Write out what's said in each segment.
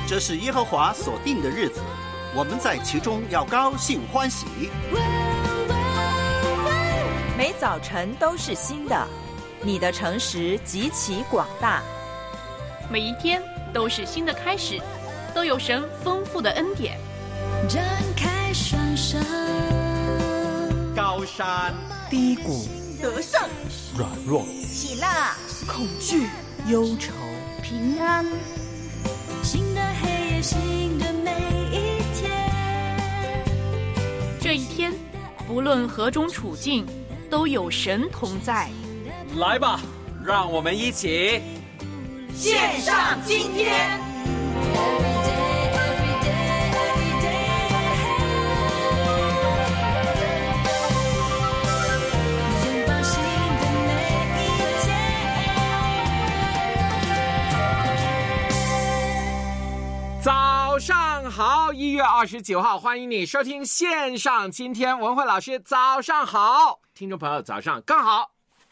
这是耶和华所定的日子，我们在其中要高兴欢喜。 每早晨都是新的，你的诚实极其广大。 每一天都是新的开始，都有神丰富的恩典。 展开双手， 高山低谷， 得胜软弱， 喜乐恐惧，忧愁， 平安。 新的黑夜，新的每一天。 这一天，不论何种处境，都有神同在。 来吧，让我们一起献上今天。 早上好，1月29号，欢迎你收听线上今天。文慧老师早上好，听众朋友早上刚好。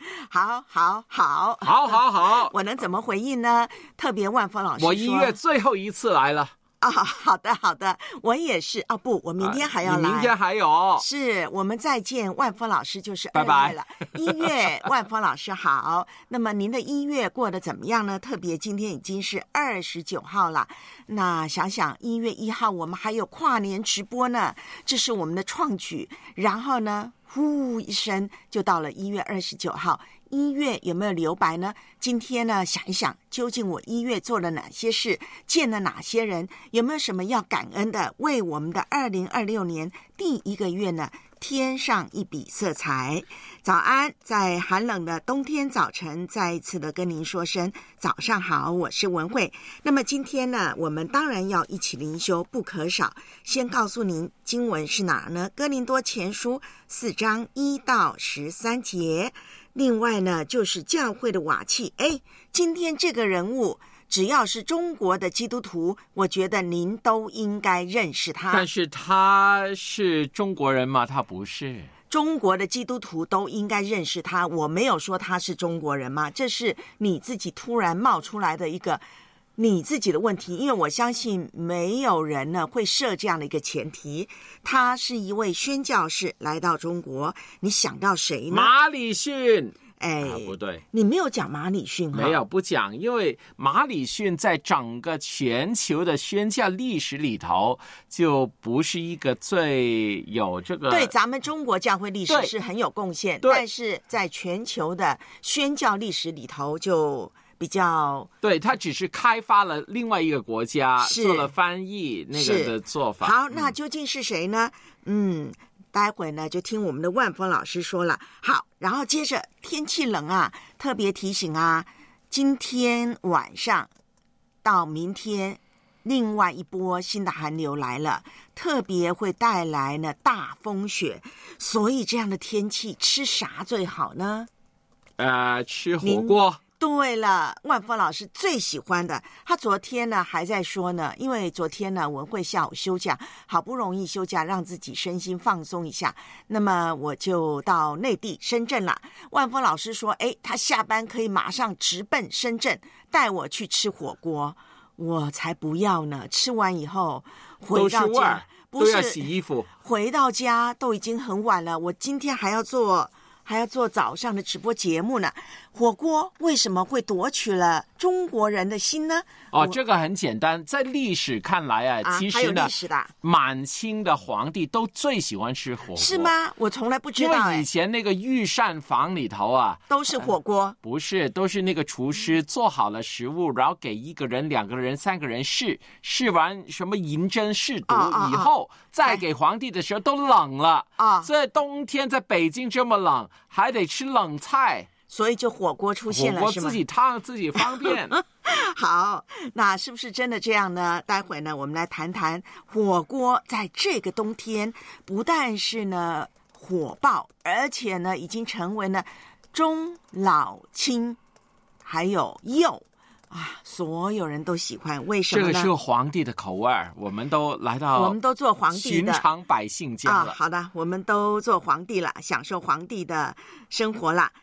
好，我能怎么回应呢？特别万峰老师说， 我1月最后一次来了。 好的，我也是。不，我明天还要来。 你明天还有？ 是，我们再见，万峰老师就是2月了。 拜拜 1月，万峰老师好。那么您的1月过得怎么样呢？特别今天已经是29号了。那想想1月1号我们还有跨年直播呢，这是我们的创举。然后呢，呼一声就到了1月29号。1月有没有留白呢？今天呢，想一想，究竟我1月做了哪些事，见了哪些人，有没有什么要感恩的，为我们的2026年第1个月呢添上一笔色彩。早安，在寒冷的冬天早晨，再一次的跟您说声早上好，我是文慧。那么今天呢，我们当然要一起灵修，不可少。先告诉您经文是哪呢？哥林多前书4章1到13节。另外呢，就是教会的瓦器。今天这个人物，只要是中国的基督徒，我觉得您都应该认识他。 但是他是中国人吗？他不是。 中国的基督徒都应该认识他，我没有说他是中国人吗？这是你自己突然冒出来的一个你自己的问题，因为我相信没有人呢会设这样的一个前提。他是一位宣教士来到中国，你想到谁呢？ 马礼逊。不对， 你没有讲马礼逊哈？ 没有，不讲，因为马礼逊在整个全球的宣教历史里头，就不是一个最有这个对咱们中国教会历史是很有贡献，但是在全球的宣教历史里头就比较对，他只是开发了另外一个国家，做了翻译那个的做法。 好，那究竟是谁呢？待会呢就听我们的万峰老师说了。好，然后接着天气冷啊，特别提醒啊，今天晚上到明天另外一波新的寒流来了，特别会带来呢大风雪，所以这样的天气吃啥最好呢？ 吃火锅。 对了，万峰老师最喜欢的，他昨天呢还在说呢，因为昨天呢文慧下午休假，好不容易休假，让自己身心放松一下，那么我就到内地深圳了。万峰老师说，他下班可以马上直奔深圳，带我去吃火锅。我才不要呢！吃完以后回到家， 都要洗衣服， 回到家都已经很晚了。我今天还要做早上的直播节目呢。火锅为什么会夺取了中国人的心呢？ 这个很简单，在历史看来其实呢，满清的皇帝都最喜欢吃火锅。 是吗？我从来不知道。 因为以前那个御膳房里头都是火锅， 不是，都是那个厨师做好了食物，然后给1个人、2个人、3个人试完什么银针试毒以后，再给皇帝的时候都冷了所以冬天在北京这么冷，还得吃冷菜。 所以就火锅出现了， 火锅自己烫自己方便。 好，那是不是真的这样呢？待会呢，我们来谈谈火锅在这个冬天，不但是呢火爆，而且呢已经成为了中老青还有幼所有人都喜欢。为什么呢？ 这个是皇帝的口味，我们都来到， 我们都做皇帝的寻常百姓家了好的，我们都做皇帝了，享受皇帝的生活了。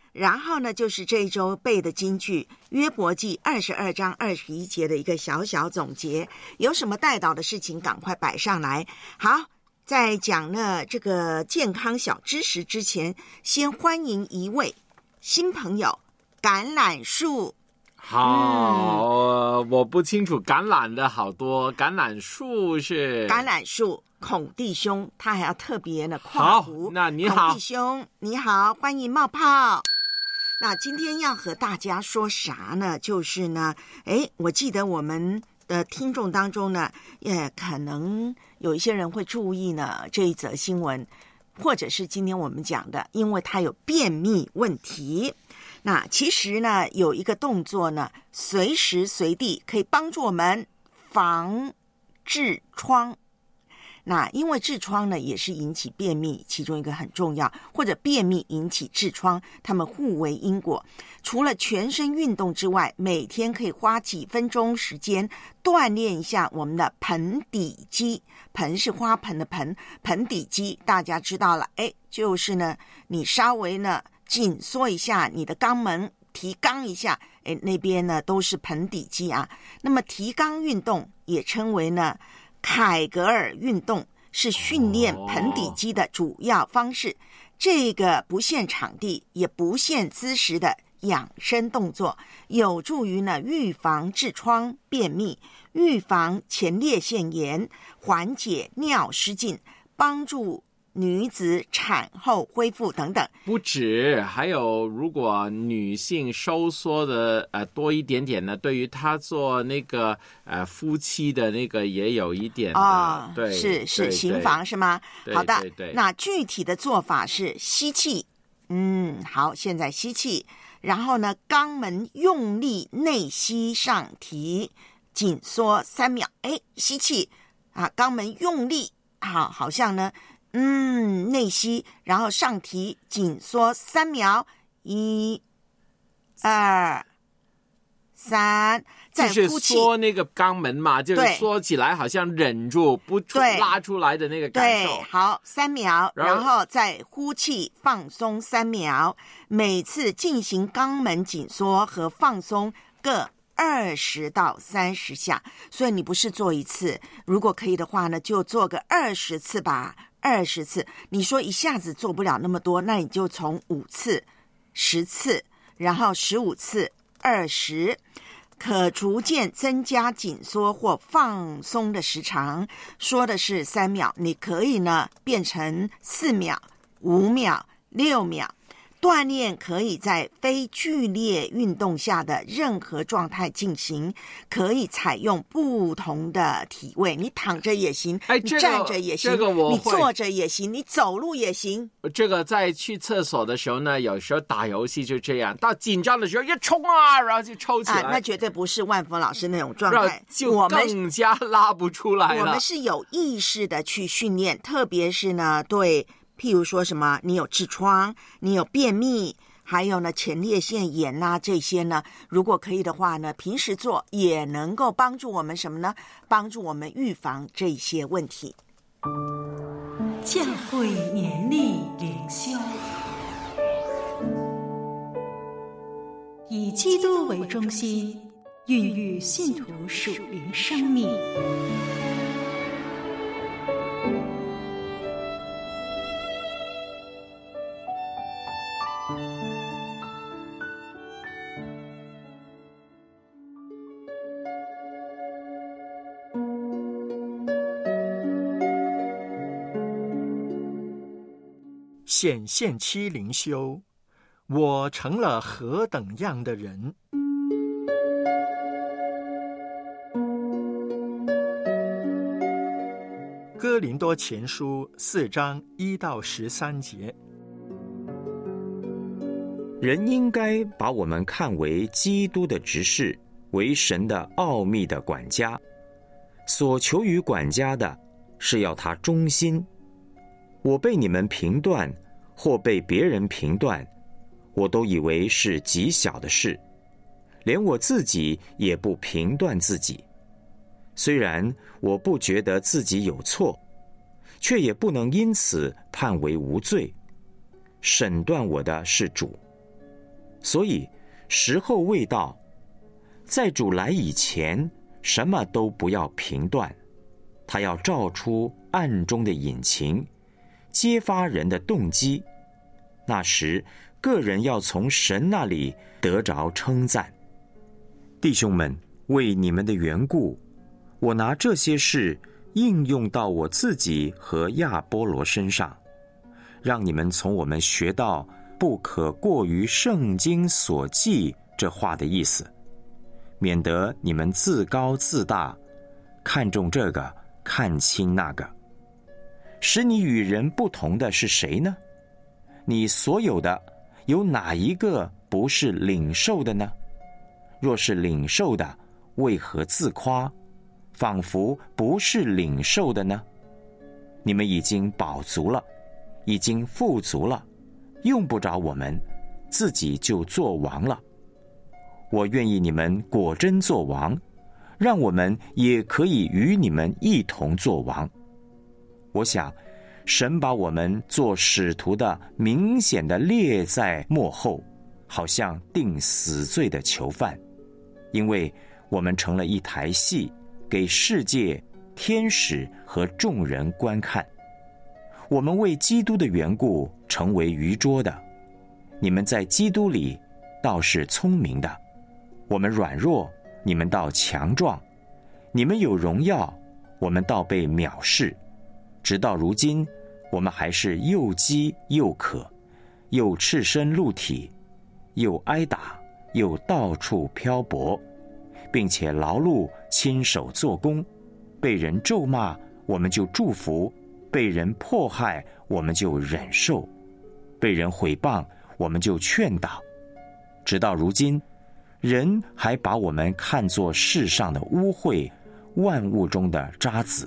然后呢，就是这一周背的金句，约伯记22章21节的一个小小总结。有什么带导的事情，赶快摆上来。好，在讲呢这个健康小知识之前，先欢迎一位新朋友，橄榄树。 好，我不清楚橄榄的好多，橄榄树是橄榄树。孔弟兄，他还要特别的夸胡。 好，那你好， 孔弟兄，你好，欢迎冒泡。那今天要和大家说啥呢？就是呢，我记得我们的听众当中呢，也可能有一些人会注意呢这一则新闻，或者是今天我们讲的，因为他有便秘问题。那其实呢，有一个动作呢，随时随地可以帮助我们防痔疮。那因为痔疮呢，也是引起便秘其中一个很重要，或者便秘引起痔疮，它们互为因果。除了全身运动之外，每天可以花几分钟时间锻炼一下我们的盆底肌。盆是花盆的盆，盆底肌大家知道了，就是呢，你稍微呢紧缩一下你的肛门，提肛一下，那边呢都是盆底肌啊。那么提肛运动也称为呢凯格尔运动，是训练盆底肌的主要方式。这个不限场地也不限姿势的养生动作，有助于呢预防痔疮、便秘，预防前列腺炎，缓解尿失禁，帮助女子产后恢复等等。 不止，还有如果女性收缩的多一点点呢，对于她做那个夫妻的那个也有一点的，对， 是行房是吗？好的， 对， 那具体的做法是吸气，好，现在吸气，然后呢，肛门用力内吸上提，紧缩3秒，吸气啊，肛门用力，好像呢。内吸，然后上提，紧缩3秒，1、2、3，再呼气。 就是缩那个肛门嘛，就是缩起来，好像忍住不拉出来的那个感受。 对，好，3秒，然后再呼气，放松3秒。每次进行肛门紧缩和放松各20到30下，所以你不是做一次，如果可以的话呢，就做个20次吧。20次，你说一下子做不了那么多，那你就从5次、10次，然后15次、20，可逐渐增加紧缩或放松的时长。说的是3秒，你可以呢变成4秒、5秒、6秒。锻炼可以在非剧烈运动下的任何状态进行，可以采用不同的体位，你躺着也行，你站着也行，你坐着也行，你走路也行。 这个在去厕所的时候呢，有时候打游戏就这样，到紧张的时候一冲啊，然后就抽起来， 那绝对不是万峰老师那种状态， 就更加拉不出来了。 我们是有意识的去训练，特别是呢对譬如说什么你有痔疮，你有便秘，还有呢前列腺炎啊，这些呢如果可以的话呢，平时做也能够帮助我们什么呢？帮助我们预防这些问题。 教会年历灵修，以基督为中心，孕育信徒属灵生命。 显现期灵修，我成了何等样的人？哥林多前书4章1到13节。 人应该把我们看为基督的执事，为神的奥秘的管家。所求于管家的，是要他忠心。我被你们评断，或被别人评断，我都以为是极小的事，连我自己也不评断自己。虽然我不觉得自己有错，却也不能因此判为无罪。审断我的是主， 所以时候未到，在主来以前，什么都不要评断，他要照出暗中的隐情，揭发人的动机。那时个人要从神那里得着称赞。弟兄们，为你们的缘故，我拿这些事应用到我自己和亚波罗身上，让你们从我们学到不可过于圣经所记这话的意思，免得你们自高自大，看重这个，看轻那个。使你与人不同的是谁呢？你所有的有哪一个不是领受的呢？若是领受的，为何自夸，仿佛不是领受的呢？你们已经饱足了，已经富足了，用不着我们，自己就做王了。我愿意你们果真做王，让我们也可以与你们一同做王。我想神把我们做使徒的明显的列在末后，好像定死罪的囚犯，因为我们成了一台戏，给世界、天使和众人观看。我们为基督的缘故成为愚拙的，你们在基督里倒是聪明的。我们软弱，你们倒强壮；你们有荣耀，我们倒被藐视。直到如今，我们还是又饥又渴，又赤身露体，又挨打，又到处漂泊，并且劳碌亲手做工，被人咒骂，我们就祝福；被人迫害，我们就忍受；被人毁谤，我们就劝导。直到如今，人还把我们看作世上的污秽，万物中的渣滓。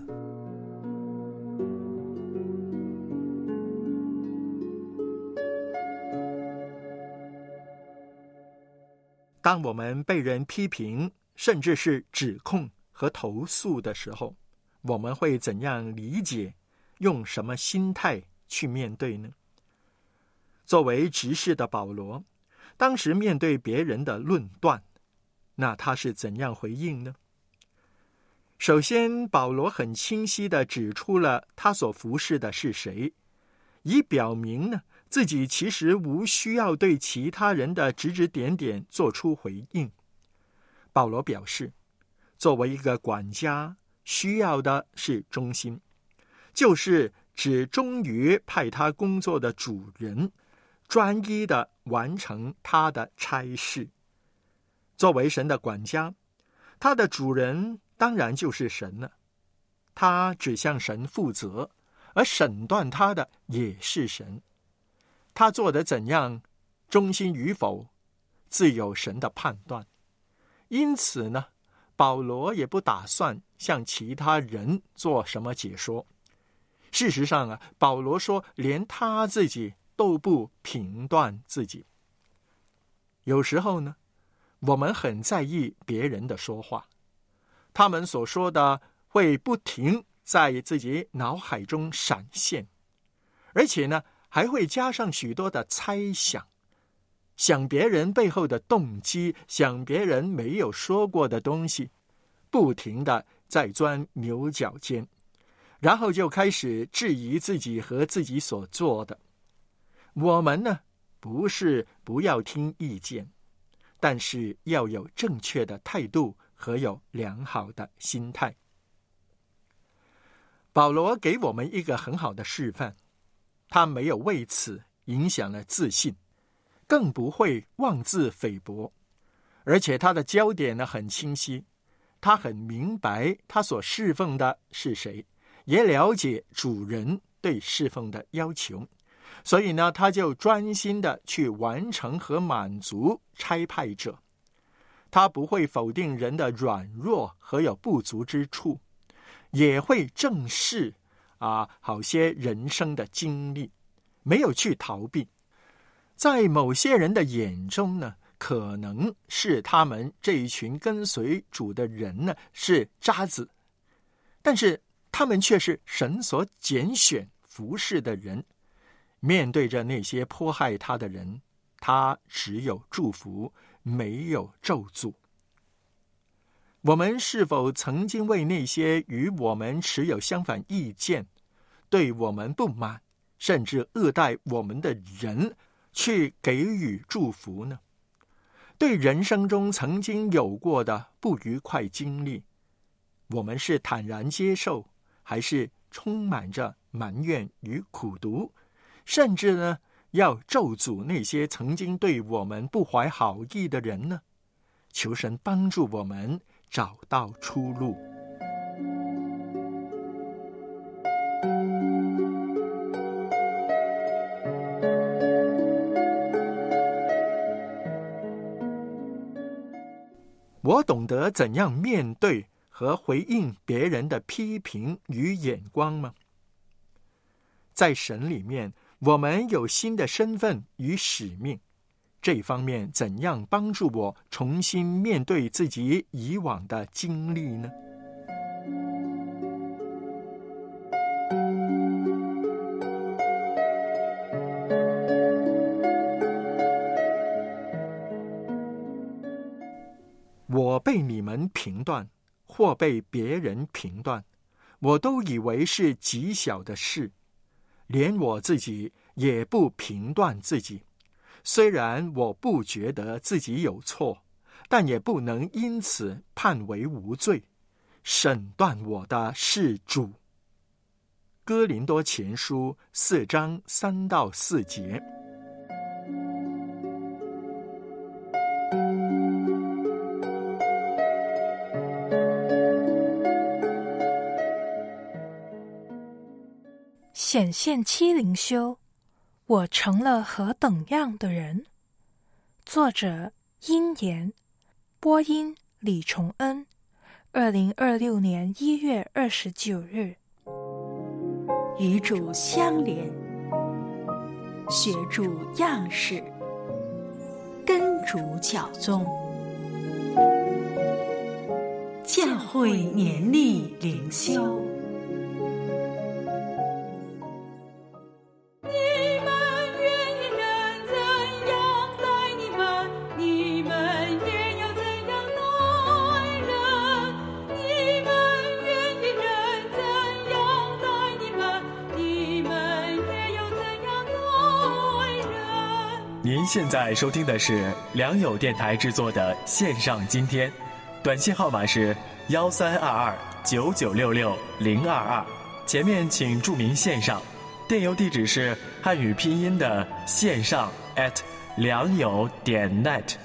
当我们被人批评，甚至是指控和投诉的时候，我们会怎样理解，用什么心态去面对呢？作为执事的保罗，当时面对别人的论断，那他是怎样回应呢？首先，保罗很清晰地指出了他所服侍的是谁，以表明呢，自己其实无需要对其他人的指指点点做出回应。保罗表示，作为一个管家，需要的是忠心，就是只忠于派他工作的主人，专一地完成他的差事。作为神的管家，他的主人当然就是神了，他只向神负责，而审断他的也是神。他做得怎样，忠心与否，自有神的判断。因此呢，保罗也不打算向其他人做什么解说。事实上啊，保罗说，连他自己都不评断自己。有时候呢，我们很在意别人的说话，他们所说的会不停在自己脑海中闪现，而且呢，还会加上许多的猜想，想别人背后的动机，想别人没有说过的东西，不停地在钻牛角尖，然后就开始质疑自己和自己所做的。我们呢，不是不要听意见，但是要有正确的态度和有良好的心态。保罗给我们一个很好的示范，他没有为此影响了自信，更不会妄自菲薄，而且他的焦点呢很清晰，他很明白他所侍奉的是谁，也了解主人对侍奉的要求，所以呢，他就专心的去完成和满足差派者。他不会否定人的软弱和有不足之处，也会正视好些人生的经历，没有去逃避。在某些人的眼中呢，可能是他们这一群跟随主的人呢是渣子，但是他们却是神所拣选服侍的人。面对着那些迫害他的人， 他只有祝福，没有咒诅。我们是否曾经为那些与我们持有相反意见、对我们不满，甚至恶待我们的人去给予祝福呢？对人生中曾经有过的不愉快经历，我们是坦然接受，还是充满着埋怨与苦毒，甚至呢要咒诅那些曾经对我们不怀好意的人呢？求神帮助我们找到出路。我懂得怎样面对和回应别人的批评与眼光吗？在神里面，我们有新的身份与使命，这方面怎样帮助我重新面对自己以往的经历呢？我被你们评断，或被别人评断，我都以为是极小的事，连我自己也不评断自己。虽然我不觉得自己有错，但也不能因此判为无罪。审断我的是主。哥林多前书4章3到4节。 显现期灵修，我成了何等样的人？作者殷言，播音李崇恩，2026年1月29日。 与主相连，学主样式，跟主脚踪，教会年历灵修。 您现在收听的是良友电台制作的线上今天，短信号码是132299660022，前面请注明线上，电邮地址是汉语拼音的线上@良友.net。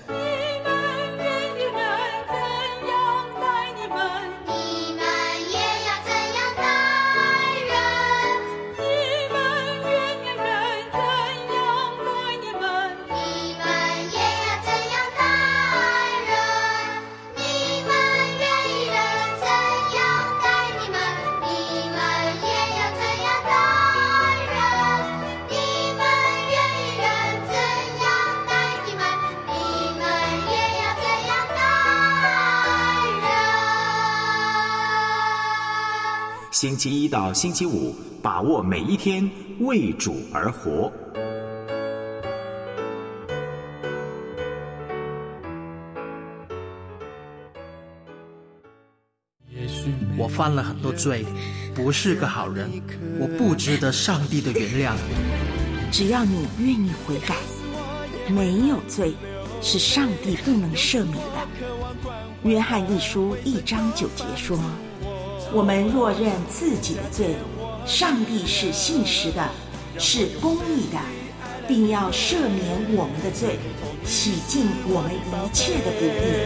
星期一到星期五，把握每一天，为主而活。 我犯了很多罪，不是个好人，我不值得上帝的原谅。 只要你愿意悔改，没有罪是上帝不能赦免的。约翰一书1章9节说，我们若认自己的罪，上帝是信实的，是公义的，并要赦免我们的罪，洗净我们一切的不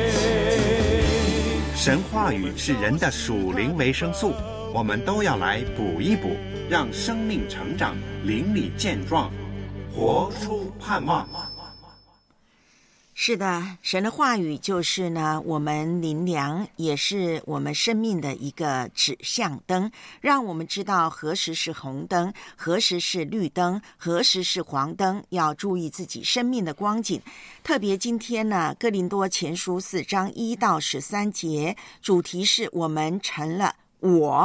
义。 神话语是人的属灵维生素，我们都要来补一补，让生命成长，灵里健壮，活出盼望。 是的，神的话语就是呢，我们灵粮，也是我们生命的一个指向灯，让我们知道何时是红灯，何时是绿灯，何时是黄灯，要注意自己生命的光景。特别今天呢，哥林多前书4章1到13节，主题是我们成了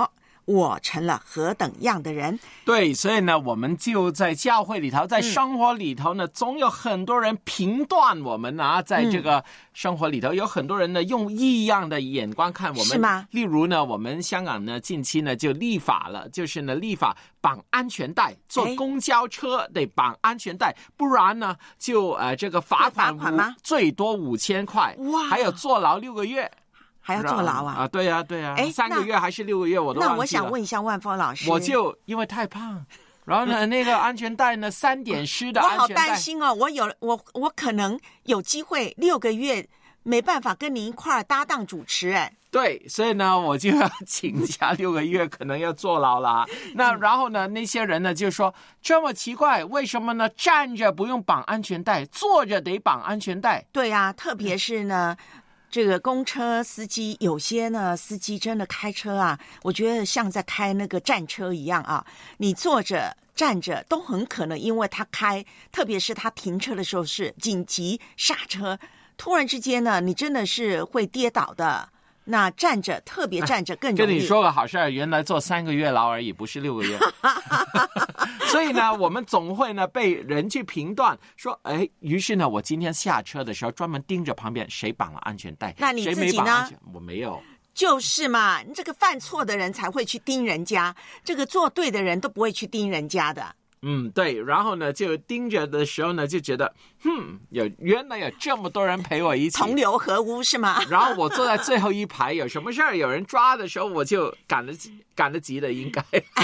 我成了何等样的人。 对，所以呢，我们就在教会里头，在生活里头呢，总有很多人评断我们啊，在这个生活里头，有很多人呢用异样的眼光看我们。 是吗？ 例如呢，我们香港呢近期呢就立法了，就是呢立法绑安全带，坐公交车得绑安全带，不然呢就这个罚款吗？ 最多5000块， 哇， 还有坐牢6个月。 还要坐牢啊？ 对呀，对呀，3个月还是6个月，我都忘记了。 那我想问一下万峰老师， 我就因为太胖，然后呢，那个安全带呢，3点式的安全带， 我好担心哦，我可能有机会6个月没办法跟你一块儿搭档主持哎。 对，所以呢，我就要请假6个月，可能要坐牢了。那然后呢，那些人呢就说这么奇怪，为什么呢？站着不用绑安全带，坐着得绑安全带。 对啊，特别是呢。这个公车司机，有些呢司机真的开车啊，我觉得像在开那个战车一样啊，你坐着站着都很可能因为他开，特别是他停车的时候是紧急刹车，突然之间呢你真的是会跌倒的。那站着，特别站着更容易。 跟你说个好事，原来坐3个月牢而已，不是6个月。所以呢，我们总会呢被人去评断说，哎，于是呢，我今天下车的时候专门盯着旁边谁绑了安全带， 那你自己呢？ 谁没绑安全？我没有。 就是嘛，你这个犯错的人才会去盯人家，这个做对的人都不会去盯人家的。 对，然后呢，就盯着的时候呢，就觉得，原来有这么多人陪我一起， 同流合污是吗？ 然后我坐在最后一排，有什么事儿有人抓的时候，我就赶得及的，应该。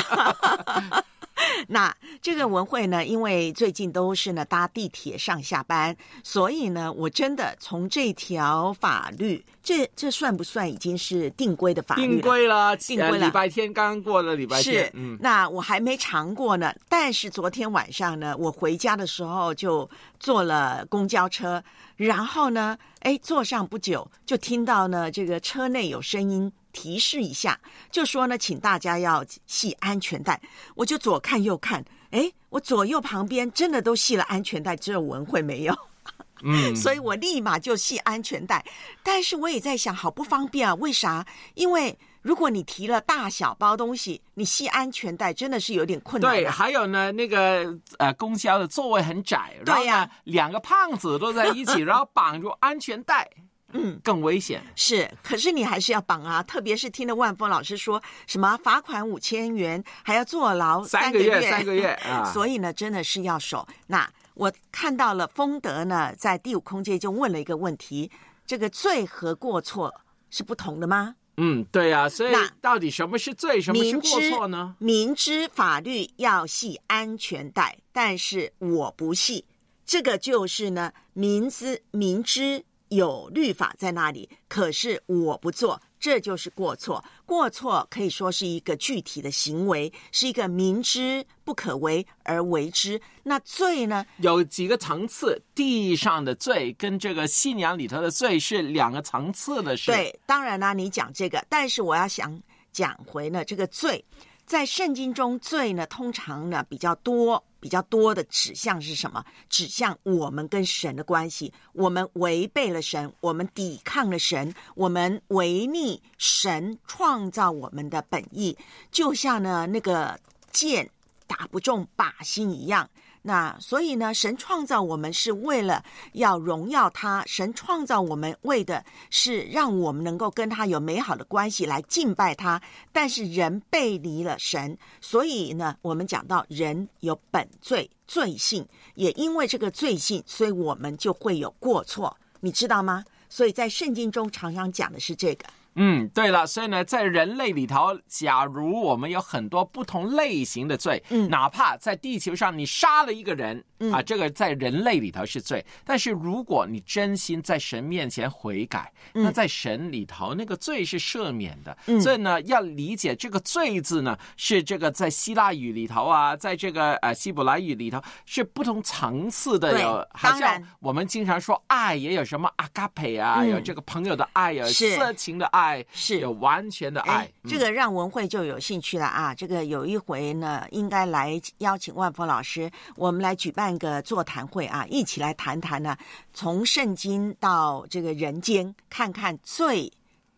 那这个文慧呢，因为最近都是呢搭地铁上下班，所以呢，我真的从这条法律，这算不算已经是定规的法律了？定规了， 礼拜天刚过了礼拜天。 是，那我还没尝过呢。但是昨天晚上呢，我回家的时候就坐了公交车，然后呢，坐上不久就听到呢这个车内有声音。提示一下，就说呢，请大家要系安全带。我就左看右看，我左右旁边真的都系了安全带，只有文慧没有。所以我立马就系安全带。但是我也在想，好不方便啊？为啥？因为如果你提了大小包东西，你系安全带真的是有点困难。 对，还有呢，那个公交的座位很窄， 对呀， 然后呢2个胖子都在一起，然后绑住安全带。更危险。 是，可是你还是要绑啊，特别是听了万峰老师说什么罚款5000元，还要坐牢3个月 ，3个月啊！ 所以呢，真的是要守。那我看到了丰德呢，在第5空间就问了一个问题：这个罪和过错是不同的吗？ 对啊，所以到底什么是罪，什么是过错呢？ 明知法律要系安全带，但是我不系，这个就是呢，明知有律法在那里，可是我不做，这就是过错。过错可以说是一个具体的行为，是一个明知不可为而为之。那罪呢？ 有几个层次，地上的罪跟这个信仰里头的罪是2个层次的事。 对，当然啦，你讲这个，但是我要想讲回呢，这个罪在圣经中，罪呢通常呢比较多的指向是什么？指向我们跟神的关系，我们违背了神，我们抵抗了神，我们违逆神创造我们的本意，就像呢那个箭打不中靶心一样。那所以呢，神创造我们是为了要荣耀他，神创造我们为的是让我们能够跟他有美好的关系来敬拜他，但是人背离了神，所以呢，我们讲到人有本罪，罪性，也因为这个罪性，所以我们就会有过错，你知道吗？所以在圣经中常常讲的是这个。 对了，所以呢，在人类里头，假如我们有很多不同类型的罪，哪怕在地球上你杀了一个人，这个在人类里头是罪，但是如果你真心在神面前悔改，那在神里头那个罪是赦免的。所以呢，要理解这个罪字呢，是这个在希腊语里头啊，在这个希伯来语里头是不同层次的。有，好像我们经常说爱也有什么阿嘎培啊，有这个朋友的爱，有色情的爱。 是有完全的爱。 这个让文慧就有兴趣了啊！这个有一回呢，应该来邀请万峰老师，我们来举办个座谈会啊，一起来谈谈呢，从圣经到这个人间，看看罪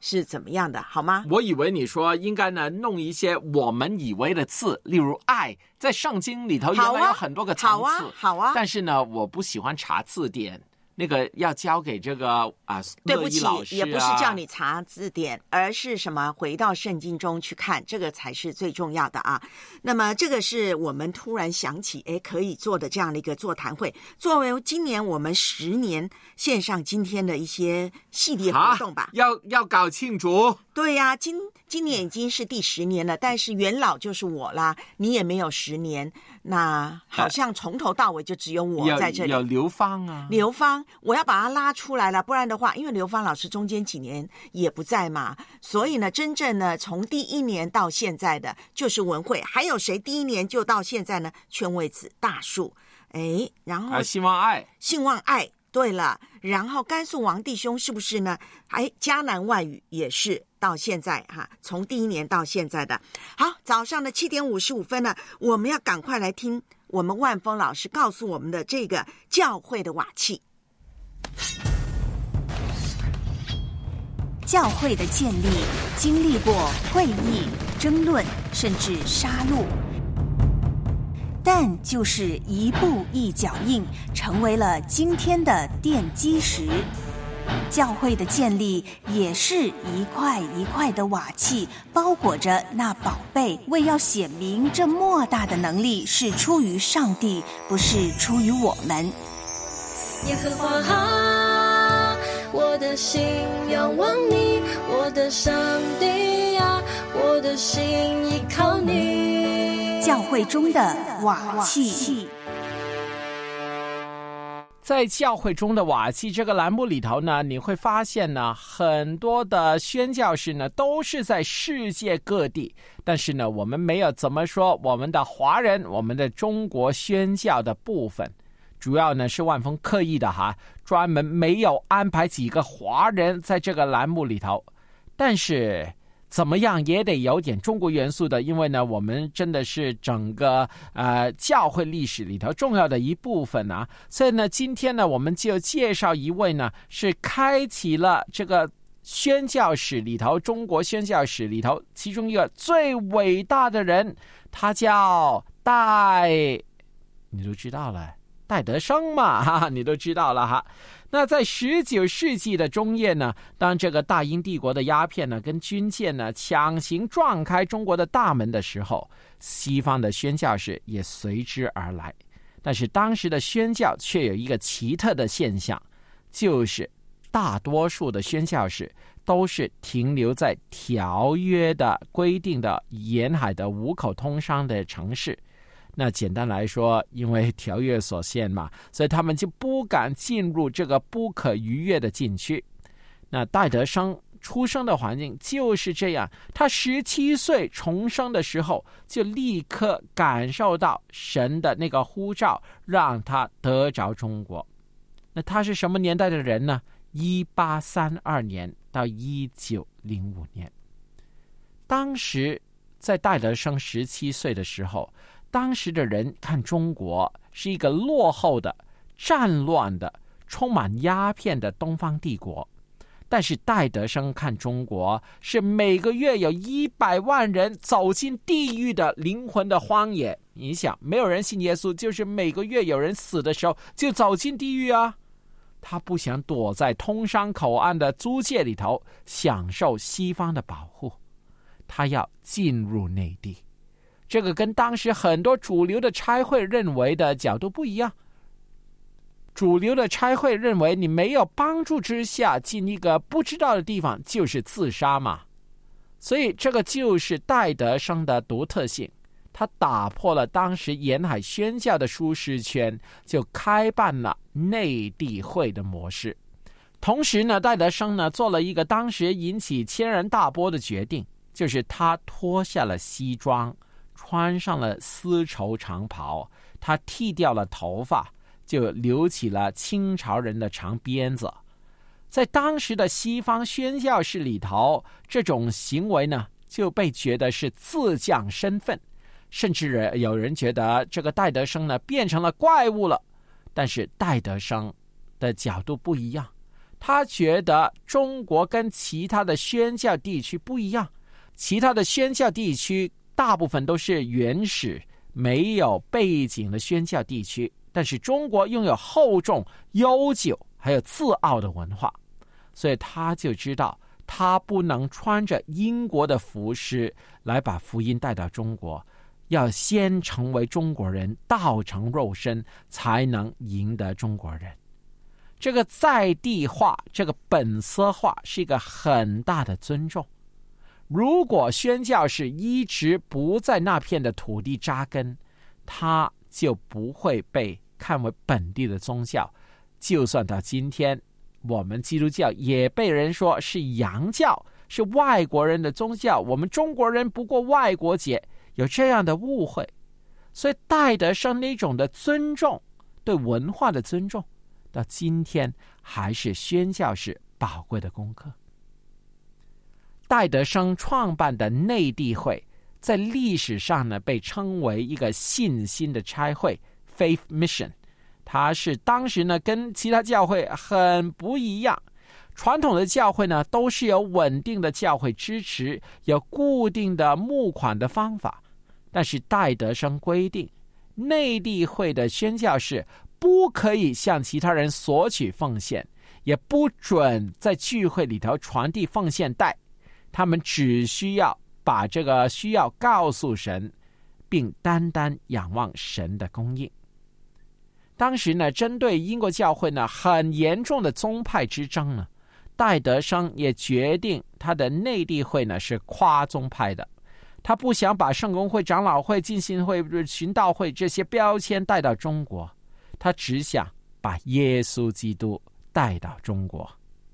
是怎么样的，好吗？ 我以为你说应该呢弄一些我们以为的字，例如爱，在圣经里头原来有很多个层次， 好啊。 但是呢，我不喜欢查字典。那个要交给这个对不起， 乐意老师也不是叫你查字典，而是什么回到圣经中去看，这个才是最重要的啊。那么这个是我们突然想起可以做的这样的一个座谈会，作为今年我们10年线上今天的一些系列活动吧。 要搞庆祝。 对呀，今年已经是第10年了，但是元老就是我啦，你也没有10年，那好像从头到尾就只有我在这里。 有刘芳啊， 刘芳，我要把他拉出来了，不然的话，因为刘芳老师中间几年也不在嘛，所以呢，真正呢从第1年到现在的就是文慧，还有谁第1年就到现在呢？圈位子、大树，然后兴旺爱。 对了，然后甘肃王弟兄是不是呢？迦南外语也是到现在哈，从第1年到现在的。好，早上的7点55分呢，我们要赶快来听我们万峰老师告诉我们的这个教会的瓦器。 教会的建立经历过会议、争论，甚至杀戮。但就是一步一脚印，成为了今天的奠基石。教会的建立也是一块一块的瓦器，包裹着那宝贝，为要显明这莫大的能力是出于上帝，不是出于我们。 耶和华啊，我的心仰望你，我的上帝啊，我的心依靠你。 教会中的瓦器。 在教会中的瓦器这个栏目里头呢，你会发现呢，很多的宣教士呢都是在世界各地，但是呢，我们没有怎么说我们的华人，我们的中国宣教的部分，主要呢是万峰刻意的专门没有安排几个华人在这个栏目里头，但是怎么样也得有点中国元素的，因为呢，我们真的是整个教会历史里头重要的一部分啊。所以呢，今天呢，我们就介绍一位呢，是开启了这个宣教史里头，中国宣教史里头其中一个最伟大的人，他叫你都知道了，戴德生嘛，你都知道了哈。那在19世纪的中叶呢，当这个大英帝国的鸦片呢跟军舰呢强行撞开中国的大门的时候，西方的宣教士也随之而来。但是当时的宣教却有一个奇特的现象，就是大多数的宣教士都是停留在条约的规定的沿海的5口通商的城市。那简单来说，因为条约所限嘛，所以他们就不敢进入这个不可逾越的禁区。那戴德生出生的环境就是这样，他17岁重生的时候，就立刻感受到神的那个呼召，让他得着中国。那他是什么年代的人呢？1832年到1905年。当时在戴德生17岁的时候，当时的人看中国是一个落后的、战乱的、充满鸦片的东方帝国，但是戴德生看中国是每个月有100万人走进地狱的灵魂的荒野。你想，没有人信耶稣，就是每个月有人死的时候就走进地狱啊。他不想躲在通商口岸的租界里头享受西方的保护，他要进入内地。这个跟当时很多主流的差会认为的角度不一样。主流的差会认为你没有帮助之下进一个不知道的地方就是自杀嘛，所以这个就是戴德生的独特性。他打破了当时沿海宣教的舒适圈，就开办了内地会的模式。同时呢，戴德生呢做了一个当时引起千人大波的决定，就是他脱下了西装，穿上了丝绸长袍，他剃掉了头发，就留起了清朝人的长辫子。在当时的西方宣教士里头，这种行为呢就被觉得是自降身份，甚至有人觉得这个戴德生呢变成了怪物了。但是戴德生的角度不一样， 他觉得中国跟其他的宣教地区不一样，其他的宣教地区大部分都是原始没有背景的宣教地区，但是中国拥有厚重、悠久还有自傲的文化，所以他就知道他不能穿着英国的服饰来把福音带到中国，要先成为中国人，道成肉身，才能赢得中国人。这个在地化，这个本色化是一个很大的尊重。如果宣教士一直不在那片的土地扎根，他就不会被看为本地的宗教。就算到今天，我们基督教也被人说是洋教，是外国人的宗教，我们中国人不过外国节，有这样的误会。所以戴德生那种的尊重，对文化的尊重，到今天还是宣教士宝贵的功课。戴德生创办的内地会在历史上呢被称为一个信心的差会 Faith Mission， 它是当时呢跟其他教会很不一样。传统的教会呢都是有稳定的教会支持，有固定的募款的方法，但是戴德生规定内地会的宣教士不可以向其他人索取奉献，也不准在聚会里头传递奉献袋，他们只需要把这个需要告诉神，并单单仰望神的供应。当时呢，针对英国教会呢很严重的宗派之争呢，戴德生也决定他的内地会呢是跨宗派的。他不想把圣公会、长老会、浸信会、循道会这些标签带到中国，他只想把耶稣基督带到中国。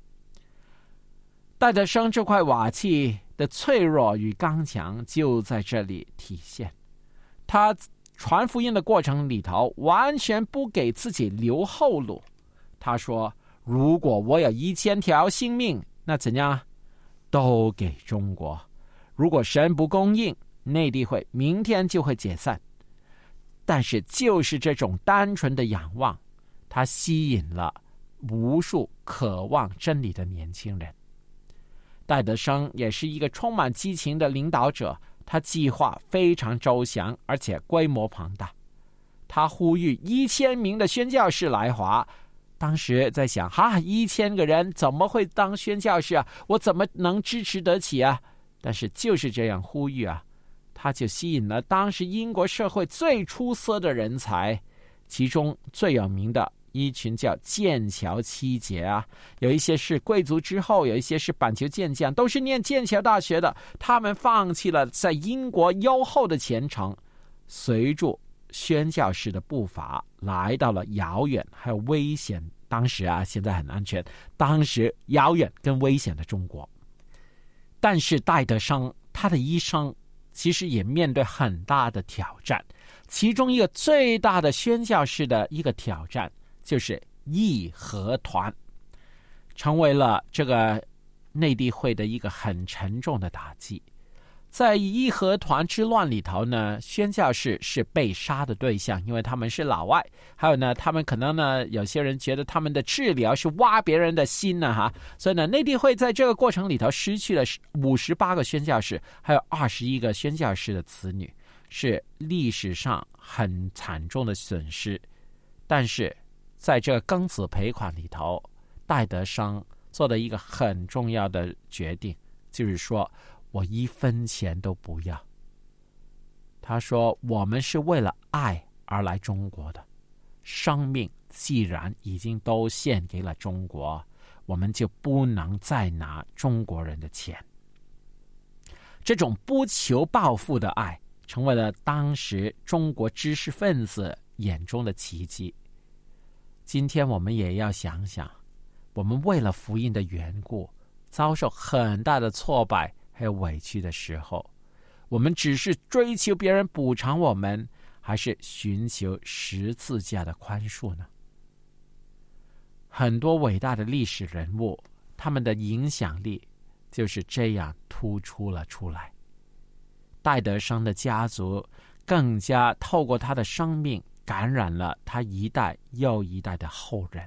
戴德生这块瓦器的脆弱与刚强就在这里体现。他传福音的过程里头完全不给自己留后路。他说，如果我有1000条性命，那怎样都给中国。如果神不供应，内地会明天就会解散。但是就是这种单纯的仰望，他吸引了无数渴望真理的年轻人。戴德生也是一个充满激情的领导者，他计划非常周详，而且规模庞大。他呼吁1000名的宣教士来华。当时在想，1000个人怎么会当宣教士啊？我怎么能支持得起啊？但是就是这样呼吁啊，他就吸引了当时英国社会最出色的人才，其中最有名的一群叫剑桥七杰啊，有一些是贵族之后，有一些是板球健将，都是念剑桥大学的。他们放弃了在英国优厚的前程，随着宣教士的步伐来到了遥远还有危险，当时啊现在很安全，当时遥远跟危险的中国。但是戴德生他的一生其实也面对很大的挑战，其中一个最大的宣教士的一个挑战就是义和团，成为了这个内地会的一个很沉重的打击。在义和团之乱里头呢，宣教士是被杀的对象，因为他们是老外，还有呢他们可能呢有些人觉得他们的治疗是挖别人的心呢所以呢内地会在这个过程里头失去了58个宣教士，还有21个宣教士的子女，是历史上很惨重的损失。但是在这个庚子赔款里头，戴德生做的一个很重要的决定，就是说我1分钱都不要。他说，我们是为了爱而来中国的，生命既然已经都献给了中国，我们就不能再拿中国人的钱。这种不求报复的爱成为了当时中国知识分子眼中的奇迹。今天我们也要想想，我们为了福音的缘故遭受很大的挫败还有委屈的时候，我们只是追求别人补偿我们，还是寻求十字架的宽恕呢？很多伟大的历史人物，他们的影响力就是这样突出了出来。戴德生的家族更加透过他的生命感染了他一代又一代的后人，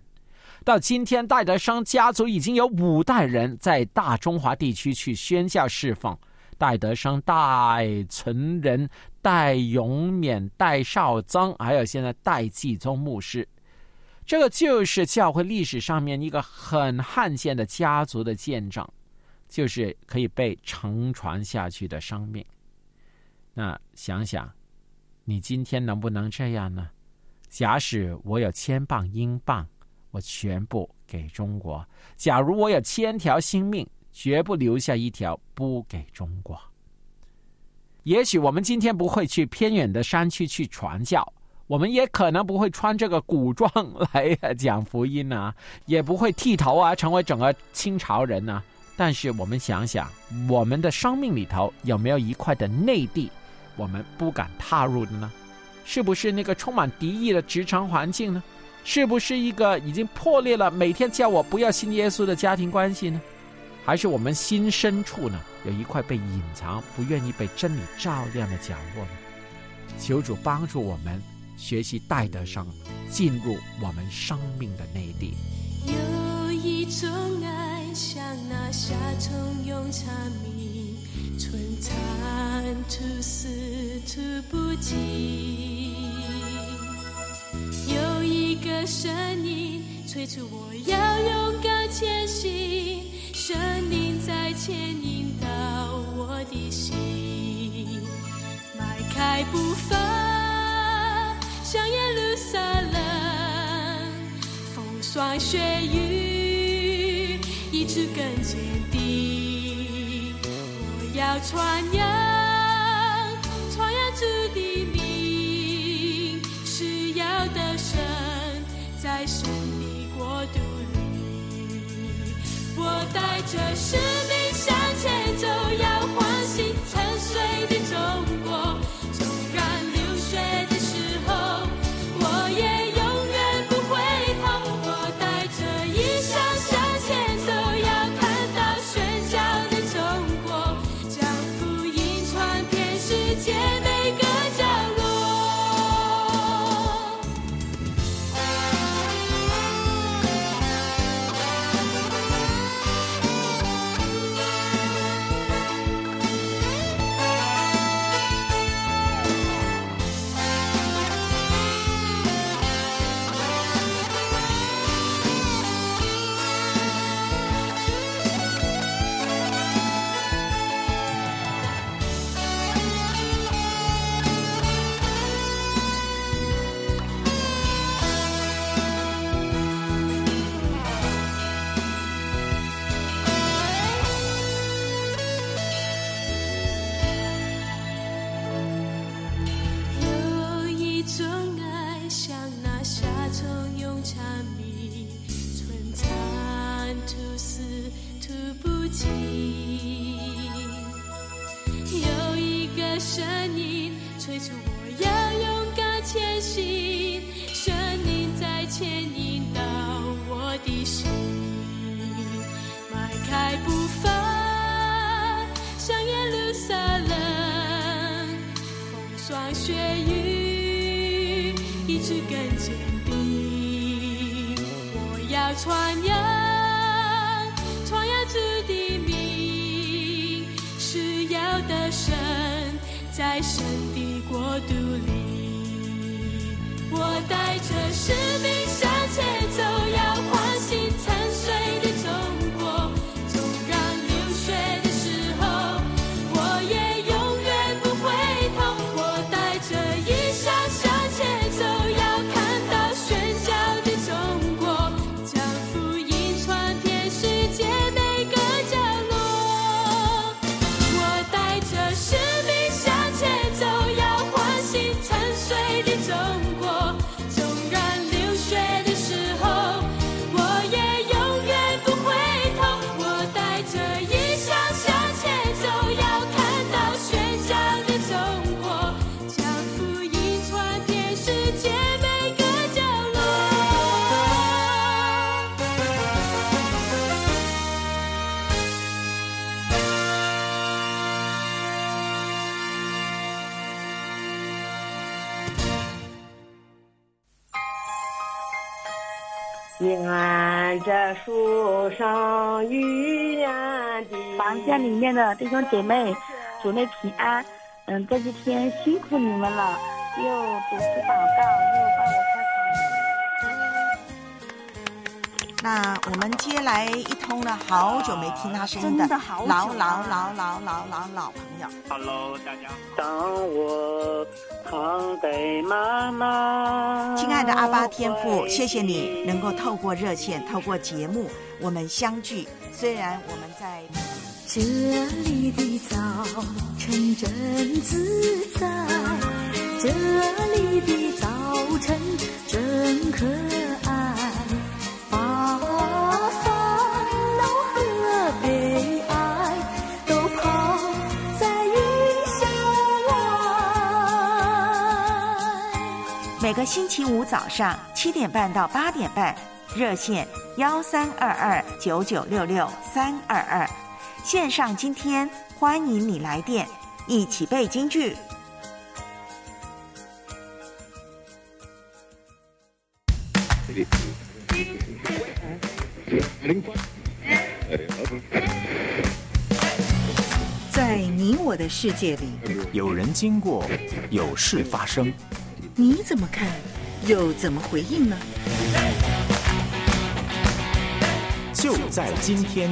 到今天，戴德生家族已经有5代人在大中华地区去宣教侍奉。戴德生、戴存仁、戴永勉、戴绍曾，还有现在戴继宗牧师。这个就是教会历史上面一个很罕见的家族的见证，就是可以被承传下去的生命。那想想，你今天能不能这样呢？假使我有1000磅英镑，我全部给中国；假如我有1000条性命，绝不留下一条不给中国。也许我们今天不会去偏远的山区去传教，我们也可能不会穿这个古装来讲福音啊，也不会剃头啊，成为整个清朝人啊。但是我们想想，我们的生命里头有没有一块的内地我们不敢踏入的呢？是不是那个充满敌意的职场环境呢？是不是一个已经破裂了每天叫我不要信耶稣的家庭关系呢？还是我们心深处呢有一块被隐藏不愿意被真理照亮的角落呢？求主帮助我们学习戴德生进入我们生命的内地。 有一种爱像那夏虫用茶米，春蚕吐丝吐不尽。有一个声音催促我要勇敢前行，神灵在牵引导我的心，迈开步伐向耶路撒冷，风霜雪雨一直更坚定。我要传扬主的名，是要得胜在神的国度里。我带着使命向前走，要唤醒沉睡的中国。纵然流血的时候，我也永远不回头。我带着异象向前走，要看到宣教的中国，将福音传遍世界每个角落。有一个声音催促我要勇敢前行，神灵在牵引导我的心，迈开步伐向耶路撒冷，风霜雪雨一直更坚定。我要传扬主的名，是要得胜在神的国度里。我带着使命向前走，要唤醒沉睡的中国。纵然流血的时候，我也永远不回头。我带着异象向前走，要看到宣教的中国，将福音传遍世界每个角落。我带着使命向前走，要唤醒沉睡的中国。纵然流血的时候，我平安这树上遇见的房间里面的弟兄姐妹，主内平安。这几天辛苦你们了，又主持祷告，又帮我开房。 那我们接来一通了，好久没听他声音的老朋友。 Hello， 大家好。当我躺在妈妈， 亲爱的阿爸天父，谢谢你能够透过热线，透过节目，我们相聚。虽然我们在这里的早晨真自在，这里的早晨真可爱，把烦恼和悲哀都抛在云霄外。 每个星期五早上7点半到8点半，热线13229966-322，线上今天欢迎你来电，一起背京剧。 在你我的世界里， 有人经过，有事发生， 你怎么看，又怎么回应呢？ 就在今天。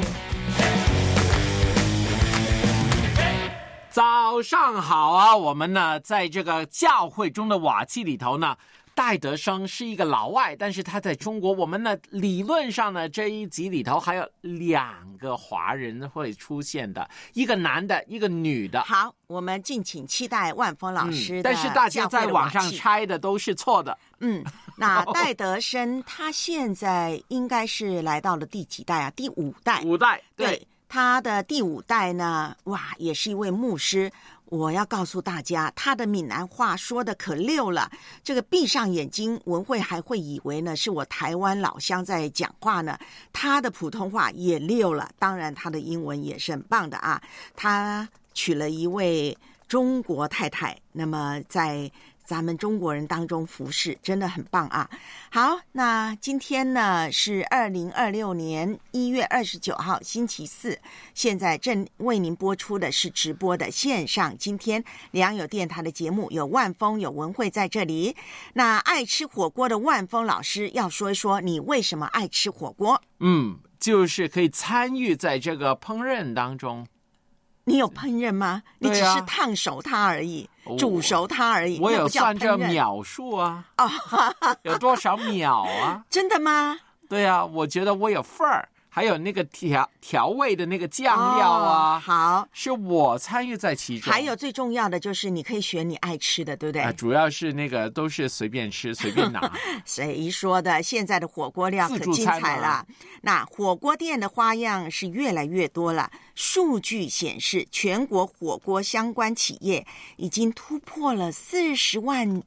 早上好啊！我们呢，在这个教会中的瓦器里头呢，戴德生是一个老外，但是他在中国，我们呢理论上呢这一集里头还有2个华人会出现的，一个男的，一个女的。 好，我们敬请期待万峰老师的但是大家在网上猜的都是错的。 那戴德生他现在应该是来到了第几代啊？第5代。 5代， 对。他的第5代呢，哇，也是一位牧师。我要告诉大家，他的闽南话说的可溜了。这个闭上眼睛，文慧还会以为呢是我台湾老乡在讲话呢。他的普通话也溜了，当然他的英文也是很棒的啊。他娶了一位中国太太，那么在咱们中国人当中服侍，真的很棒啊。好，那今天呢是2026年1月29号星期四，现在正为您播出的是直播的线上今天良友电台的节目，有万峰有文慧在这里。那爱吃火锅的万峰老师要说一说你为什么爱吃火锅。 就是可以参与在这个烹饪当中。 你有烹饪吗？你只是烫熟它而已，煮熟它而已。 我有算这秒数啊，有多少秒啊？ 真的吗？ 对啊，我觉得我有份儿。还有那个调味的那个酱料啊， 好， 是我参与在其中。 还有最重要的就是你可以选你爱吃的，对不对？ 主要是那个都是随便吃随便拿。 谁说的？现在的火锅料可精彩了。那火锅店的花样是越来越多了。数据显示，全国火锅相关企业已经突破了43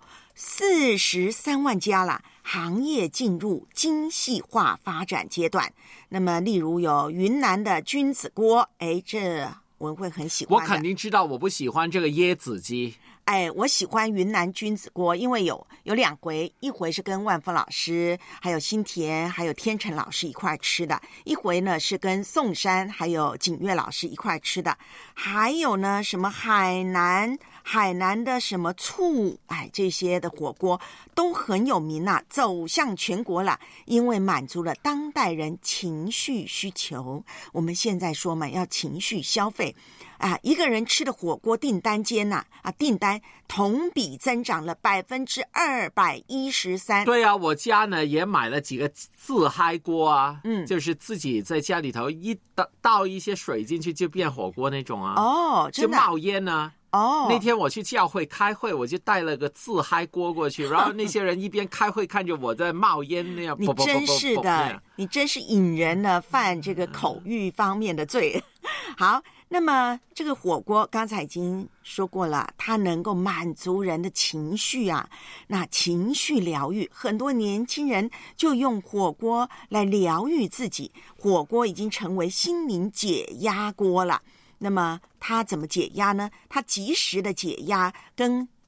万家了。行业进入精细化发展阶段。那么例如有云南的君子锅，这文慧很喜欢的。 我肯定知道，我不喜欢这个椰子鸡。 我喜欢云南君子锅，因为有2回，一回是跟万峰老师还有新田还有天成老师一块吃的，一回呢是跟宋山还有景岳老师一块吃的，还有呢什么海南的什么醋，这些的火锅都很有名啊，走向全国了，因为满足了当代人情绪需求。我们现在说嘛，要情绪消费一个人吃的火锅订单间订单同比增长了213%。 对啊，我家呢也买了几个自嗨锅啊，就是自己在家里头一倒一些水进去就变火锅那种啊。 真的就冒烟呢。那天我去教会开会，我就带了个自嗨锅过去，然后那些人一边开会看着我在冒烟那样。 你真是的，你真是引人呢犯这个口欲方面的罪。好，那么这个火锅刚才已经说过了，它能够满足人的情绪啊。那情绪疗愈，很多年轻人就用火锅来疗愈自己，火锅已经成为心灵解压锅了。那么它怎么解压呢？它及时的解压跟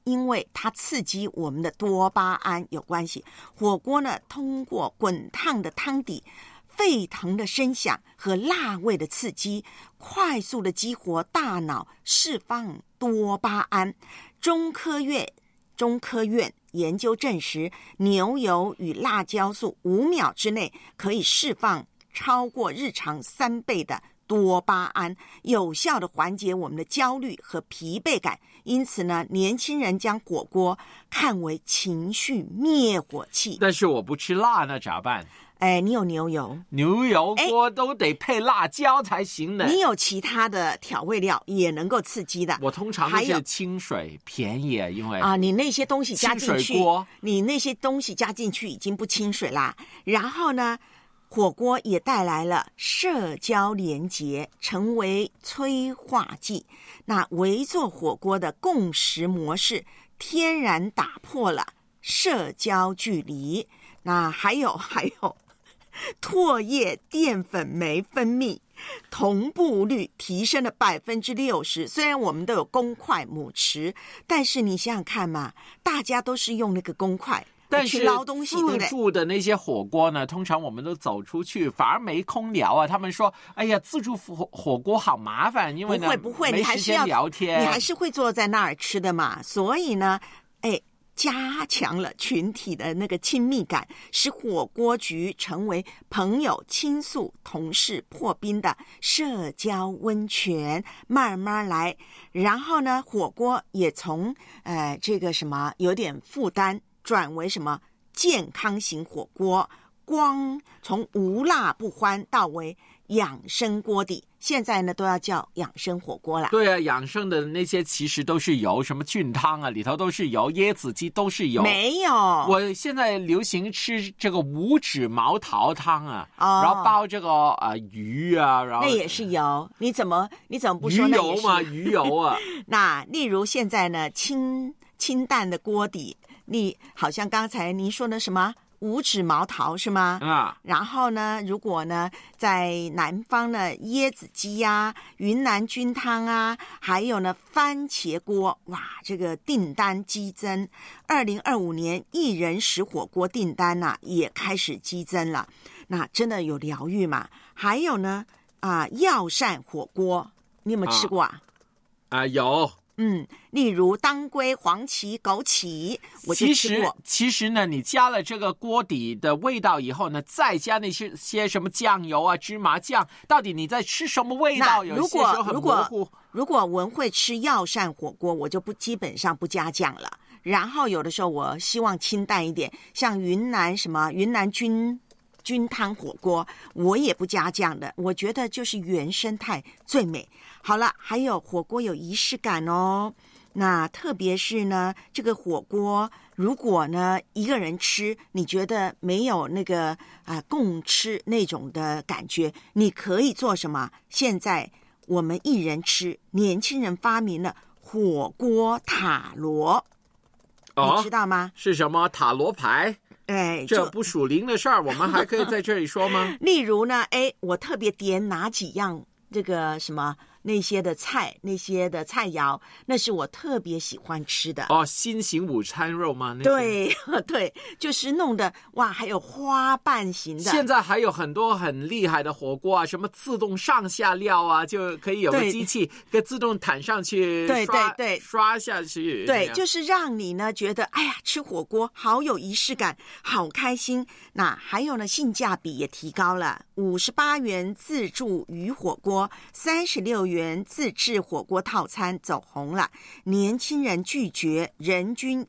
因为它刺激我们的多巴胺有关系。火锅呢，通过滚烫的汤底、沸腾的声响和辣味的刺激，快速的激活大脑，释放多巴胺。中科院研究证实，牛油与辣椒素5秒之内可以释放超过日常3倍的多巴胺，有效的缓解我们的焦虑和疲惫感。因此呢，年轻人将火锅看为情绪灭火器。 但是我不吃辣，那咋办？ 你有牛油， 牛油锅都得配辣椒才行的。 你有其他的调味料也能够刺激的。 我通常都是清水，便宜啊，因为你那些东西加进去， 你那些东西加进去已经不清水啦。然后呢，火锅也带来了社交连结，成为催化剂。那围坐火锅的共识模式，天然打破了社交距离。那还有唾液淀粉酶分泌同步率提升了60%。虽然我们都有公筷母匙，但是你想想看嘛，大家都是用那个公筷去捞东西，对不对？ 自助的那些火锅呢，通常我们都走出去，反而没空聊啊。他们说：“哎呀，自助火锅好麻烦，因为呢不会， 没时间聊天， 你还是会坐在那儿吃的嘛。”所以呢，加强了群体的那个亲密感，使火锅局成为朋友倾诉、同事破冰的社交温泉。慢慢来，然后呢，火锅也从这个什么有点负担，转为什么健康型火锅，光从无辣不欢到为养生锅底，现在呢都要叫养生火锅了。 对啊，养生的那些其实都是油，什么菌汤啊，里头都是油，椰子鸡都是油。 没有， 我现在流行吃这个无脂毛桃汤啊，然后包这个鱼啊，然后那也是油。你怎么不说那也是鱼油嘛？鱼油啊。 那例如现在呢，清淡的锅底，你好像刚才您说的什么？无脂毛桃是吗？然后呢，如果呢在南方呢，椰子鸡啊、云南菌汤啊，还有呢番茄锅，哇，这个订单激增。2025年1人食火锅订单也开始激增了。那真的有疗愈嘛？还有呢药膳火锅，你有没有吃过啊？ 有。 例如当归、黄芪、枸杞，我就吃过。 其实呢，你加了这个锅底的味道以后呢，再加那些什么酱油啊、芝麻酱，到底你在吃什么味道？有些时候很模糊。 如果文慧吃药膳火锅，我就基本上不加酱了。然后有的时候我希望清淡一点，像云南菌汤火锅，我也不加酱的，我觉得就是原生态最美。好了，还有火锅有仪式感哦。那特别是呢，这个火锅如果呢一个人吃，你觉得没有那个共吃那种的感觉，你可以做什么？现在我们一人吃，年轻人发明了火锅塔罗，你知道吗？ 是什么塔罗牌？这不属灵的事儿，我们还可以在这里说吗？ 例如呢，我特别点哪几样这个什么那些的菜，那些的菜肴，那是我特别喜欢吃的。 新型午餐肉吗？ 对，就是弄的哇，还有花瓣型的。 现在还有很多很厉害的火锅啊，什么自动上下料啊，就可以有个机器可以自动弹上去， 对， 刷下去。 对，就是让你呢觉得，哎呀，吃火锅好有仪式感，好开心。那还有呢，性价比也提高了，58元自助鱼火锅，36元自制火锅套餐走红了，年轻人拒绝人均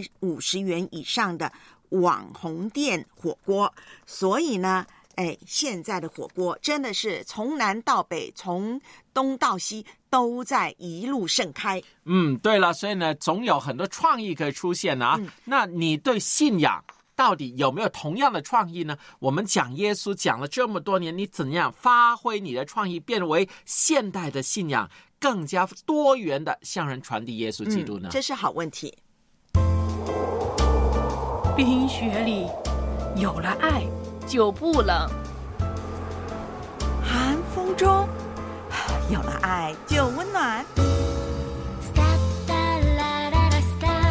150元以上的网红店火锅。所以呢，现在的火锅真的是从南到北，从东到西都在一路盛开。 对了，所以呢，总有很多创意可以出现啊。那你对信仰到底有没有同样的创意呢？我们讲耶稣讲了这么多年，你怎样发挥你的创意，变为现代的信仰，更加多元的向人传递耶稣基督呢？ 这是好问题。 冰雪里有了爱就不冷， 寒风中有了爱就温暖。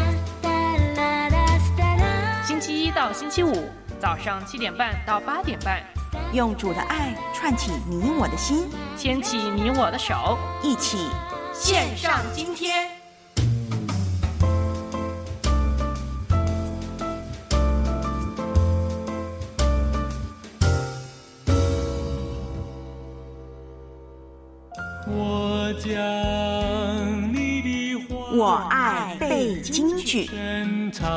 星期五早上7点半到8点半， 用主的爱串起你我的心， 牵起你我的手， 一起线上今天。 我将你的话， 我爱背京剧， 深藏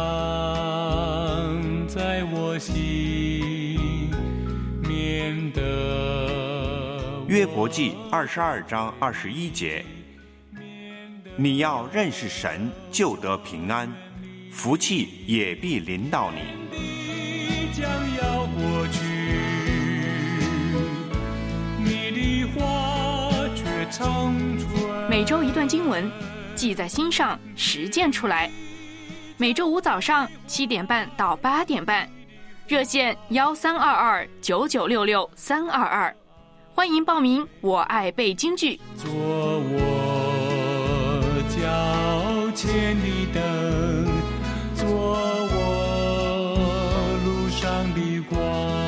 在我心，免得。 约伯记22章21节，你要认识神，就得平安，福气也必临到你。 将要过去，你的话却长存。 每周一段经文，记在心上，实践出来。每周五早上7点半到8点半，热线13229966-322，欢迎报名。我爱背京剧， 做我脚前的灯，做我路上的光。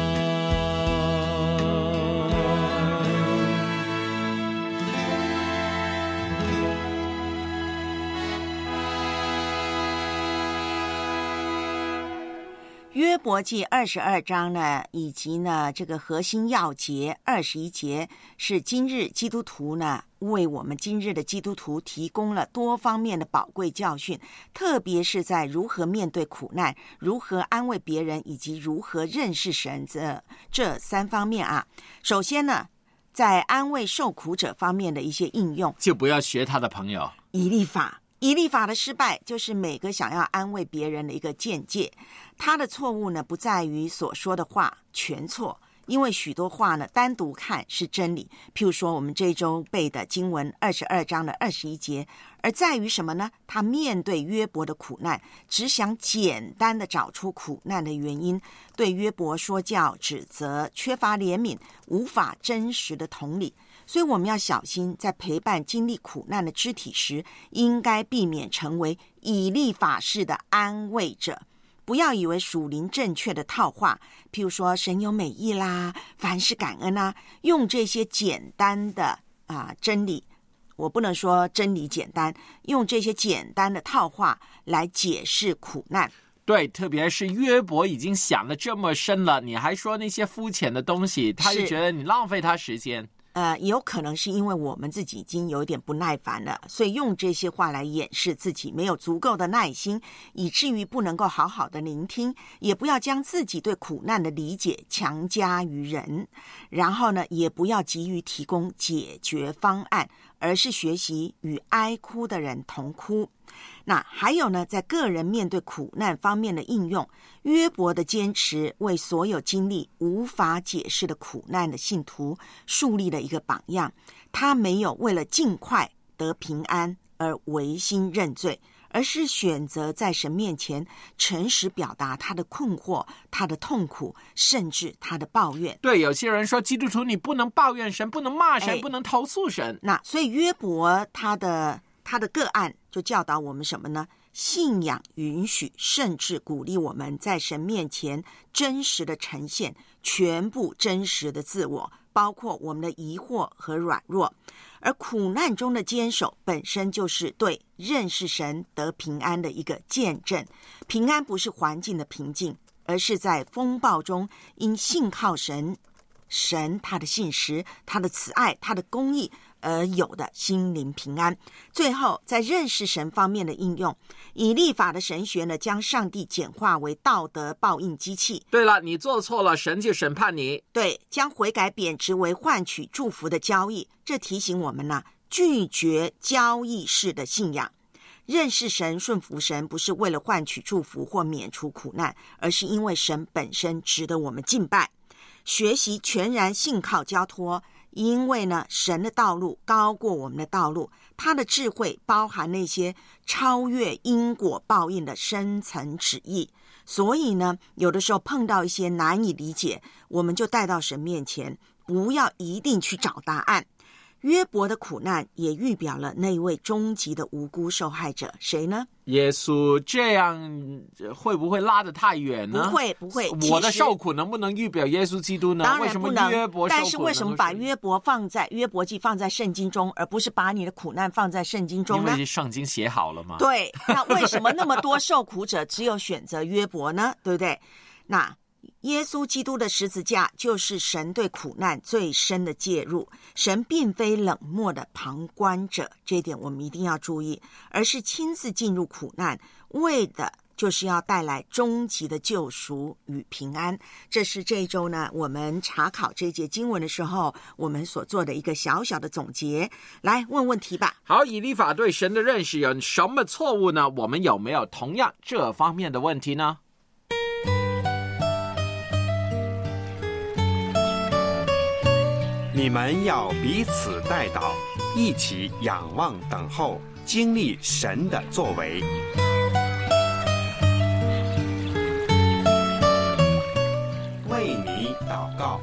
约伯记22章呢，以及呢这个核心要节21节，是今日基督徒呢为我们今日的基督徒提供了多方面的宝贵教训，特别是在如何面对苦难、如何安慰别人以及如何认识神这3方面啊。首先呢，在安慰受苦者方面的一些应用， 就不要学他的朋友以利法。以利法的失败就是每个想要安慰别人的一个见解。他的错误呢，不在于所说的话全错，因为许多话呢单独看是真理，譬如说我们这周背的经文22章的21节，而在于什么呢？他面对约伯的苦难，只想简单的找出苦难的原因，对约伯说教指责，缺乏怜悯，无法真实的同理。所以我们要小心，在陪伴经历苦难的肢体时，应该避免成为以利法式的安慰者。不要以为属灵正确的套话，譬如说神有美意啦，凡事感恩啊，用这些简单的真理，我不能说真理简单，用这些简单的套话来解释苦难。 对，特别是约伯已经想得这么深了，你还说那些肤浅的东西，他就觉得你浪费他时间。 也有可能是因为我们自己已经有点不耐烦了，所以用这些话来掩饰自己没有足够的耐心，以至于不能够好好的聆听。也不要将自己对苦难的理解强加于人，然后呢，也不要急于提供解决方案，而是学习与哀哭的人同哭。那还有呢，在个人面对苦难方面的应用，约伯的坚持为所有经历无法解释的苦难的信徒树立了一个榜样。他没有为了尽快得平安而违心认罪，而是选择在神面前诚实表达他的困惑、他的痛苦，甚至他的抱怨。 对，有些人说基督徒你不能抱怨神，不能骂神，不能投诉神。 那所以约伯他的个案就教导我们什么呢？信仰允许甚至鼓励我们在神面前真实的呈现全部真实的自我，包括我们的疑惑和软弱。而苦难中的坚守本身就是对认识神得平安的一个见证。平安不是环境的平静，而是在风暴中因信靠神他的信实、他的慈爱、他的公义而有的心灵平安。最后，在认识神方面的应用，以利法的神学呢，将上帝简化为道德报应机器。 对了，你做错了，神就审判你。 对，将悔改贬值为换取祝福的交易。这提醒我们呢，拒绝交易式的信仰。认识神、顺服神，不是为了换取祝福或免除苦难，而是因为神本身值得我们敬拜。学习全然信靠交托，因为呢，神的道路高过我们的道路，他的智慧包含那些超越因果报应的深层旨意。所以呢，有的时候碰到一些难以理解，我们就带到神面前，不要一定去找答案。 约伯的苦难也预表了那一位终极的无辜受害者，谁呢？ 耶稣。这样会不会拉得太远呢？ 不会。 我的受苦能不能预表耶稣基督呢？ 当然不能。 为什么约伯受苦？ 但是为什么把约伯记放在圣经中，而不是把你的苦难放在圣经中呢？ 因为圣经写好了嘛。 对，那为什么那么多受苦者只有选择约伯呢？对不对？那耶稣基督的十字架就是神对苦难最深的介入，神并非冷漠的旁观者，这一点我们一定要注意，而是亲自进入苦难，为的就是要带来终极的救赎与平安。这是这一周呢，我们查考这节经文的时候，我们所做的一个小小的总结。来问问题吧。 好，以利法对神的认识有什么错误呢？我们有没有同样这方面的问题呢？ 你们要彼此代祷，一起仰望等候，经历神的作为。为你祷告。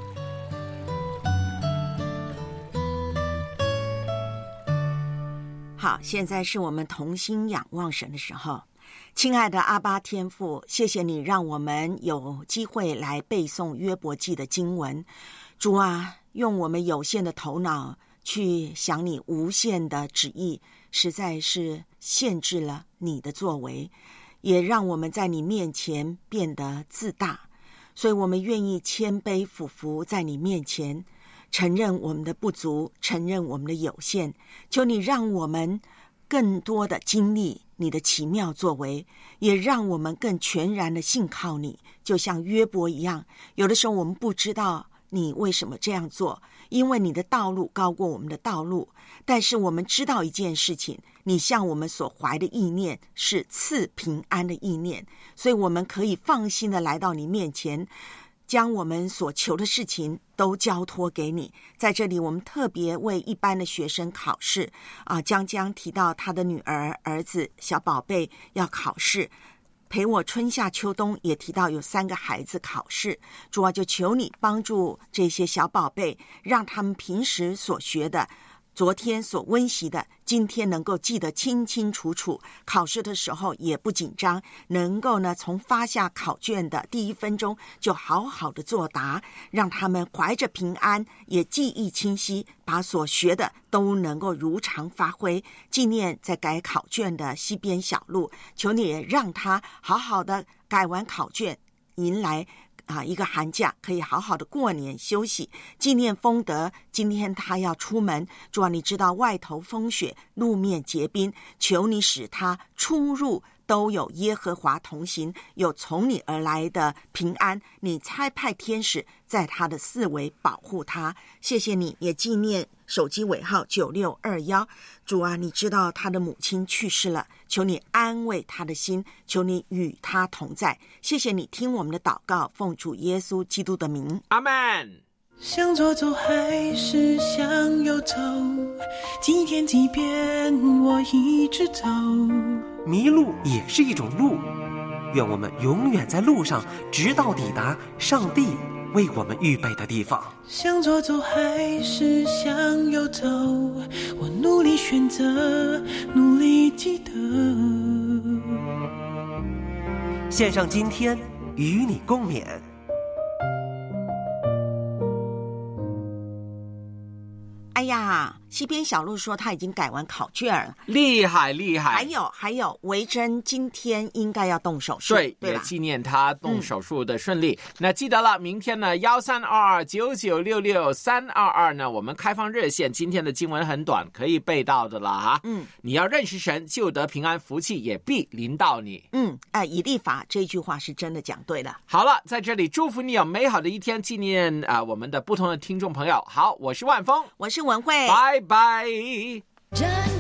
好，现在是我们同心仰望神的时候。亲爱的阿爸天父，谢谢你让我们有机会来背诵约伯记的经文。主啊，用我们有限的头脑去想你无限的旨意，实在是限制了你的作为，也让我们在你面前变得自大。所以我们愿意谦卑俯伏在你面前，承认我们的不足，承认我们的有限。求你让我们更多的经历你的奇妙作为，也让我们更全然的信靠你，就像约伯一样。有的时候我们不知道你为什么这样做，因为你的道路高过我们的道路，但是我们知道一件事情，你向我们所怀的意念是赐平安的意念，所以我们可以放心的来到你面前，将我们所求的事情都交托给你。在这里我们特别为一般的学生考试江江提到他的女儿儿子小宝贝要考试，陪我春夏秋冬也提到有3个孩子考试。主啊，就求你帮助这些小宝贝，让他们平时所学的，昨天所温习的，今天能够记得清清楚楚，考试的时候也不紧张，能够呢从发下考卷的第1分钟就好好的作答，让他们怀着平安，也记忆清晰，把所学的都能够如常发挥。纪念在改考卷的西边小路，求你也让他好好的改完考卷，迎来一个寒假，可以好好的过年休息。纪念丰德今天他要出门，主啊，你知道外头风雪，路面结冰，求你使他出入都有耶和华同行，有从你而来的平安。你差派天使在他的四围保护他。谢谢你，也纪念手机尾号9621。主啊，你知道他的母亲去世了，求你安慰他的心，求你与他同在。谢谢你听我们的祷告，奉主耶稣基督的名， 阿们。 向左走还是向右走，几天几遍我一直走， 迷路也是一种路，愿我们永远在路上，直到抵达上帝为我们预备的地方。 向左走还是向右走，我努力选择，努力记得。 献上今天与你共勉。 哎呀，西边小路说他已经改完考卷了， 厉害厉害。 还有维珍今天应该要动手术， 对也纪念他动手术的顺利。那记得了，明天呢132299663222呢，我们开放热线。今天的经文很短，可以背到的了哈。你要认识神，就得平安，福气也必临到你。 以利法这句话是真的讲对了。 好了，在这里祝福你有美好的一天，纪念我们的不同的听众朋友。好，我是万峰， 我是文慧， 拜拜。